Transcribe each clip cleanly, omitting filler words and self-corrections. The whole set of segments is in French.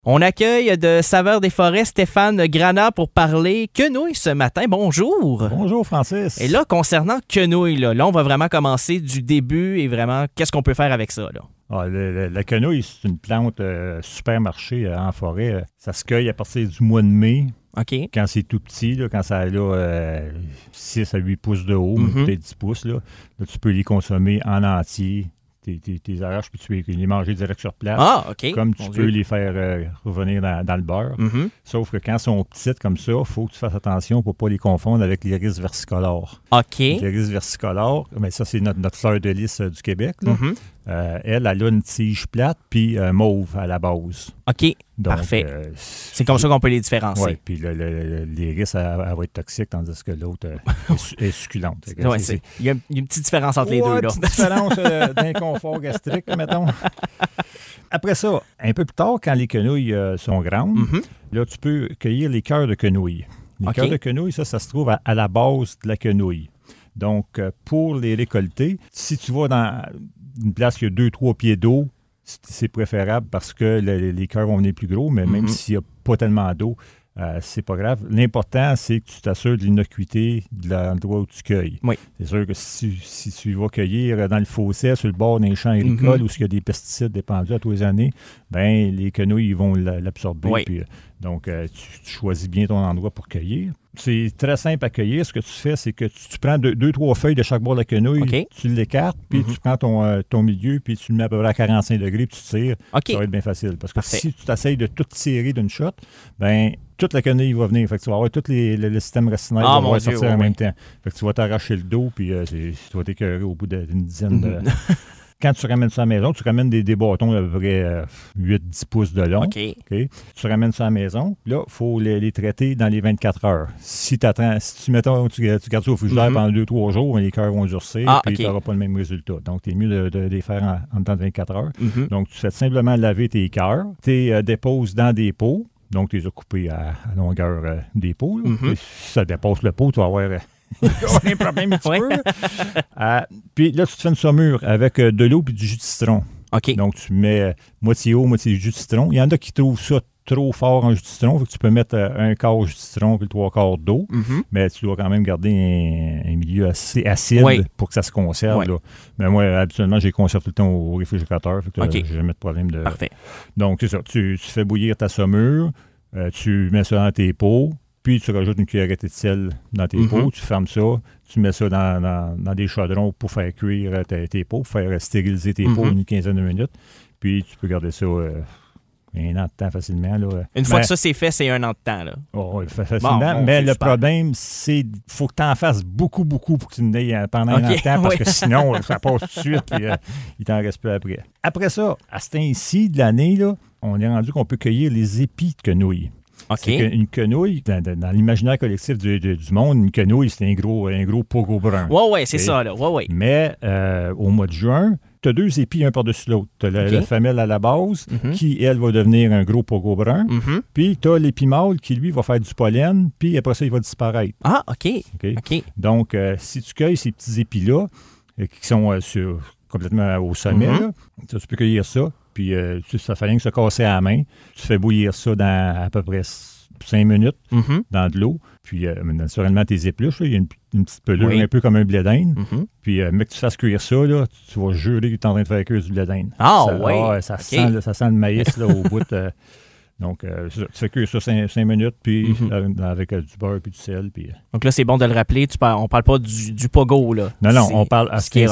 On accueille de Saveurs des Forêts Stéphane Granat pour parler quenouilles ce matin. Bonjour. Bonjour, Francis. Et là, concernant quenouilles, là, on va vraiment commencer du début et vraiment, qu'est-ce qu'on peut faire avec ça, là? Ah, la quenouille, c'est une plante super marché en forêt. Ça se cueille à partir du mois de mai. OK. Quand c'est tout petit, là, quand ça a 6 à 8 pouces de haut, peut-être 10 pouces, là, tu peux les consommer en entier. Tes arraches, puis tu peux les manger direct sur place. Ah, OK. Comme tu peux les faire revenir dans le beurre. Sauf que quand elles sont petites comme ça, il faut que tu fasses attention pour ne pas les confondre avec l'iris versicolore. OK. L'iris versicolore, mais ça, c'est notre fleur de lys du Québec. Là. Elle a une tige plate puis mauve à la base. OK. Donc, parfait. C'est comme ça qu'on peut les différencier. Oui, puis l'iris, elle va être toxique, tandis que l'autre est succulente. Ouais, il y a une petite différence entre les deux. Là. Une petite différence d'inconfort gastrique, mettons. Après ça, un peu plus tard, quand les quenouilles sont grandes, là, tu peux cueillir les cœurs de quenouilles. Les cœurs de quenouilles, ça se trouve à la base de la quenouille. Donc, pour les récolter, si tu vas dans une place qui a 2-3 pieds d'eau, c'est préférable parce que les cœurs vont venir plus gros, mais même s'il n'y a pas tellement d'eau, c'est pas grave. L'important, c'est que tu t'assures de l'innocuité de l'endroit où tu cueilles. Oui. C'est sûr que si tu vas cueillir dans le fossé, sur le bord d'un champ agricole où il y a des pesticides dépendus à tous les années, bien, les quenouilles ils vont l'absorber. Oui. Puis, donc, tu choisis bien ton endroit pour cueillir. C'est très simple à cueillir. Ce que tu fais, c'est que tu prends 2-3 feuilles de chaque bord de la quenouille, tu l'écartes, puis tu prends ton milieu, puis tu le mets à peu près à 45 degrés, puis tu tires. Ça va être bien facile. Parce que si tu t'essayes de tout tirer d'une shot, bien, toute la quenouille va venir. Fait que tu vas avoir tout le système racinaire qui va sortir en même temps. Fait que tu vas t'arracher le dos, puis tu vas t'écœurer au bout d'une dizaine de... Quand tu ramènes ça à la maison, tu ramènes des bâtons d'à peu près 8-10 pouces de long. OK. Tu ramènes ça à la maison. Là, il faut les traiter dans les 24 heures. Si tu gardes ça au frigidaire pendant 2-3 jours, les cœurs vont durcir et tu n'auras pas le même résultat. Donc, c'est mieux de les faire en temps de 24 heures. Donc, tu fais simplement laver tes cœurs. Tu les déposes dans des pots. Donc, tu les as coupés à longueur des pots. Si ça dépasse le pot, tu vas avoir... Il y a un problème un petit peu. Puis là, tu te fais une saumure avec de l'eau et du jus de citron. OK. Donc, tu mets moitié eau, moitié jus de citron. Il y en a qui trouvent ça trop fort en jus de citron. Fait que tu peux mettre un quart jus de citron puis 3 quarts d'eau. Mais tu dois quand même garder un milieu assez acide pour que ça se conserve. Là. Mais moi, habituellement, je les conserve tout le temps au réfrigérateur. Fait que j'ai jamais de problème de... Parfait. Donc, c'est ça. Tu fais bouillir ta saumure. Tu mets ça dans tes pots. Puis, tu rajoutes une cuillerée de sel dans tes pots, tu fermes ça, tu mets ça dans des chaudrons pour faire cuire tes pots, pour faire stériliser tes pots une quinzaine de minutes. Puis, tu peux garder ça un an de temps facilement. Là. Une fois que ça c'est fait, c'est un an de temps. Là. Oui, facilement. Mais le problème, c'est qu'il faut que tu en fasses beaucoup pour que tu n'aies pendant un an de temps, parce que sinon, ça passe tout de suite puis il t'en reste plus après. Après ça, à ce temps-ci de l'année, là, on est rendu qu'on peut cueillir les épis de quenouilles. C'est une quenouille, dans l'imaginaire collectif du monde, une quenouille, c'est un gros pogo brun. Oui, c'est ça. Là. Mais au mois de juin, tu as 2 épis un par-dessus l'autre. Tu as la femelle à la base, qui, elle, va devenir un gros pogo brun. Puis tu as l'épi mâle qui, lui, va faire du pollen, puis après ça, il va disparaître. Ah, OK. Donc, si tu cueilles ces petits épis-là, qui sont complètement au sommet, là, tu peux cueillir ça. Puis ça fait rien que se casser à la main. Tu fais bouillir ça dans à peu près 5 minutes dans de l'eau. Puis naturellement, tes épluches, il y a une petite pelure un peu comme un blé d'Inde. Puis mais que tu fasses cuire ça, là, tu vas jurer que tu es en train de faire cuire du blé d'Inde. Ça sent le maïs là, au bout. Donc, tu fais cuire ça 5 minutes, puis avec du beurre puis du sel. Puis, donc là, c'est bon de le rappeler, on parle pas du pogo, là. Non, on parle à ce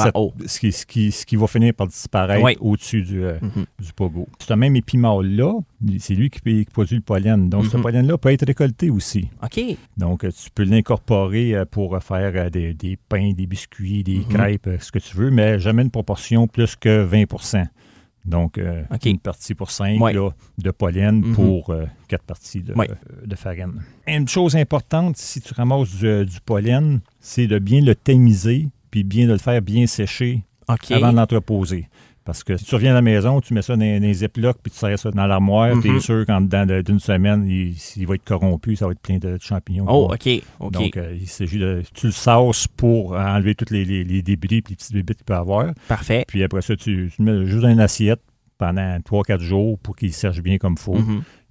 qui va finir par disparaître au-dessus du pogo. Ce même épi mâle-là, c'est lui qui produit le pollen. Donc, ce pollen-là peut être récolté aussi. OK. Donc, tu peux l'incorporer pour faire des pains, des biscuits, des crêpes, ce que tu veux, mais jamais une proportion plus que 20%. Donc, une partie pour 5 là, de pollen pour 4 parties de farine. Une chose importante, si tu ramasses du pollen, c'est de bien le tamiser puis bien de le faire bien sécher avant de l'entreposer. Parce que si tu reviens à la maison, tu mets ça dans les ziplocs puis tu serres ça dans l'armoire, tu es sûr qu'en dedans d'une semaine, il va être corrompu, ça va être plein de champignons. Oh, OK. Donc, il s'agit de... Tu le sauces pour enlever tous les débris et les petites bébites qu'il peut avoir. Parfait. Puis après ça, tu le mets juste dans une assiette pendant 3-4 jours pour qu'il sèche bien comme il faut.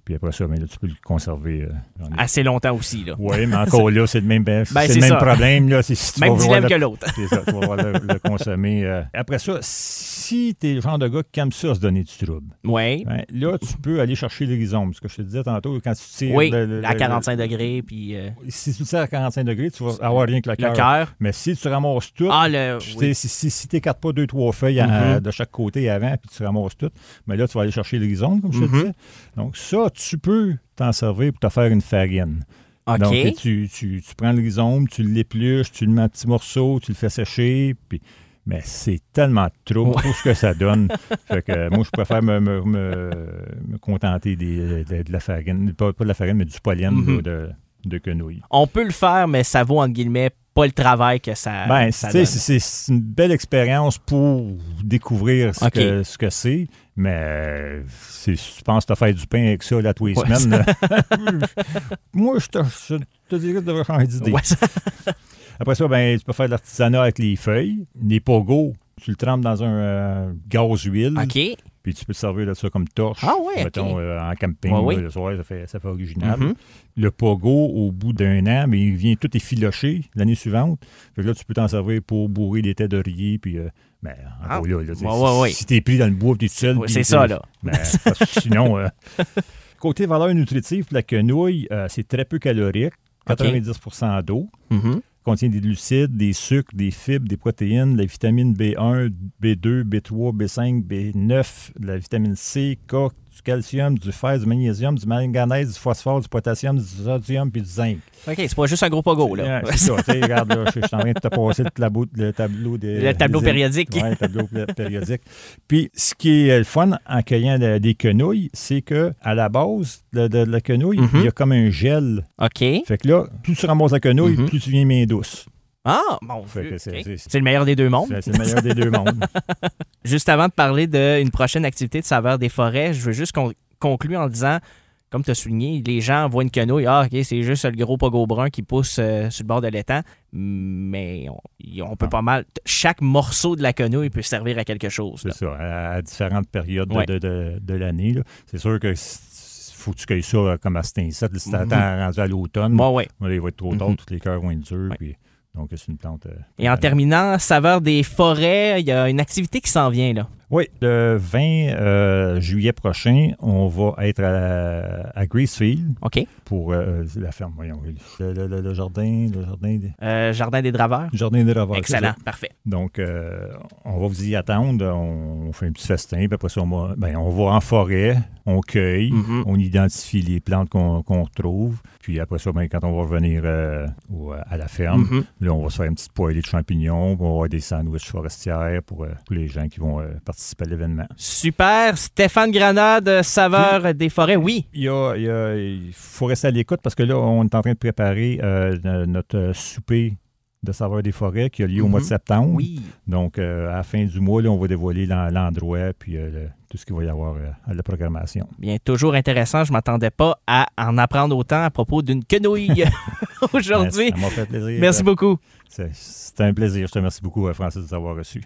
Puis après ça, ben, là, tu peux le conserver. Assez longtemps aussi. Oui, mais encore là, c'est le même, problème. Là, si tu même dilemme que l'autre. C'est ça, tu vas voir le consommer. Après ça, si tu es le genre de gars qui aime ça se donner du trouble, ben, là, tu peux aller chercher le rhizome. Ce que je te disais tantôt, quand tu tires... à 45 degrés. Puis, si tu tires à 45 degrés, tu vas avoir rien que le cœur. Mais si tu ramasses tout, si tu n'écartes pas 2-3 feuilles de chaque côté avant, puis tu ramasses tout, mais là, tu vas aller chercher le rhizome, comme je te disais. Donc ça, tu peux t'en servir pour te faire une farine. Okay. Donc, tu prends le rhizome, tu l'épluches, tu le mets en petits morceaux, tu le fais sécher, puis... Mais c'est tellement trop pour ce que ça donne. Fait que moi, je préfère me contenter de la farine, pas de la farine, mais du pollen de quenouille. On peut le faire, mais ça vaut, entre guillemets, pas le travail que ça donne. C'est une belle expérience pour découvrir ce que c'est, mais si tu penses te faire du pain avec ça là, tous les semaines, moi, je te dirais que tu devrais changer d'idée. Ouais. Après ça, ben, tu peux faire de l'artisanat avec les feuilles. Les pogos, tu le trempes dans un gaz huile. OK. Puis tu peux te servir de ça comme torche. Ah oui, mettons, en camping, le soir, ça fait original. Le pogo, au bout d'un an, mais il vient tout effiloché l'année suivante. Fait que là, tu peux t'en servir pour bourrer des têtes d'oreiller. Puis, si t'es pris dans le bois, t'es tout seul. C'est ça, là. Sinon, côté valeur nutritive, la quenouille, c'est très peu calorique. 90% d'eau. Contient des glucides, des sucres, des fibres, des protéines, de la vitamine B1, B2, B3, B5, B9, de la vitamine C, K, du calcium, du fer, du magnésium, du manganèse, du phosphore, du potassium, du sodium puis du zinc. OK, c'est pas juste un gros pogo, là. C'est ça. Regarde, là, je suis en train de te passer le tableau périodique. Oui, le tableau périodique. Puis, ce qui est le fun en cueillant des quenouilles, c'est qu'à la base de la quenouille, il y a comme un gel. OK. Fait que là, plus tu ramasses la quenouille, plus tu viens main douce. Ah, bon, c'est le meilleur des deux mondes. C'est le meilleur des deux mondes. Juste avant de parler d'une prochaine activité de Saveurs des forêts, je veux juste conclure en disant, comme tu as souligné, les gens voient une quenouille, OK, c'est juste le gros pogo brun qui pousse sur le bord de l'étang, mais on peut pas mal... Chaque morceau de la quenouille peut servir à quelque chose. C'est ça, à différentes périodes de l'année. Là. C'est sûr que... faut que tu cueilles ça comme à cet instant. Si tu attends rendu à l'automne, il va être trop tard, tous les cœurs vont être durs. Puis, donc, c'est une plante... Et en terminant, Saveurs des forêts, il y a une activité qui s'en vient, là. Oui, le 20 juillet prochain, on va être à Gracefield. OK. Pour la ferme, voyons. Le jardin... Jardin des Draveurs. Jardin des Draveurs. Excellent, parfait. Donc, on va vous y attendre. On fait un petit festin, puis après ça, on va en forêt, on cueille, on identifie les plantes qu'on retrouve, puis après ça, quand on va revenir à la ferme, là, on va se faire une petite poêlée de champignons, on va avoir des sandwichs forestières pour les gens qui vont participer à l'événement. Super. Stéphane Granat de Saveurs des forêts, oui. Il faut rester à l'écoute parce que là, on est en train de préparer notre souper de Saveurs des forêts qui a lieu au mois de septembre. Oui. Donc, à la fin du mois, là, on va dévoiler l'endroit puis tout ce qu'il va y avoir à la programmation. Bien, toujours intéressant. Je ne m'attendais pas à en apprendre autant à propos d'une quenouille aujourd'hui. Ça m'a fait plaisir. Merci beaucoup. C'était un plaisir. Je te remercie beaucoup, Francis, de t'avoir reçu.